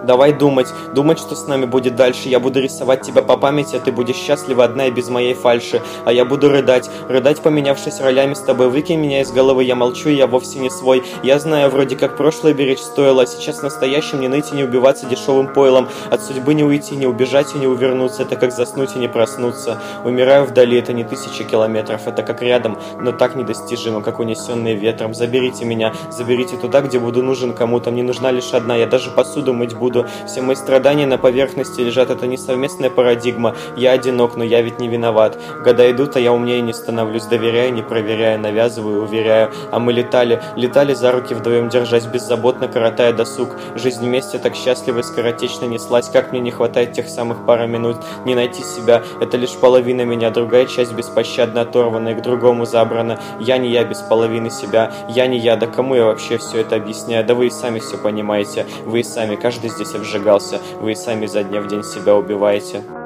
Давай думать, что с нами будет дальше. Я буду рисовать тебя по памяти, а ты будешь счастлива одна и без моей фальши. А я буду рыдать, поменявшись ролями с тобой. Выкинь меня из головы, я молчу, и я вовсе не свой. Я знаю, вроде как прошлое беречь стоило, а сейчас настоящим не ныть и не убиваться дешевым пойлом. От судьбы не уйти, не убежать и не увернуться. Это как заснуть и не проснуться. Умираю вдали, это не 1000 километров. Это как рядом, но так недостижимо, как унесенные ветром. Заберите меня, заберите туда, где буду нужен кому-то. Мне нужна лишь одна, я даже посуду мыть буду. Все мои страдания на поверхности лежат, это не совместная парадигма. Я одинок, но я ведь не виноват. Года идут, а я умнее не становлюсь. Доверяю, не проверяя, навязываю, уверяю. А мы летали за руки вдвоем, держась беззаботно, коротая досуг. Жизнь вместе так счастливо и скоротечно неслась. Как мне не хватает тех самых пары минут. Не найти себя, это лишь половина меня. Другая часть беспощадно оторвана и к другому забрана. Я не я без половины себя. Я не я, да кому я вообще все это объясняю? Да вы и сами все понимаете. Вы и сами, каждый здесь обжигался. Вы и сами изо дня в день себя убиваете.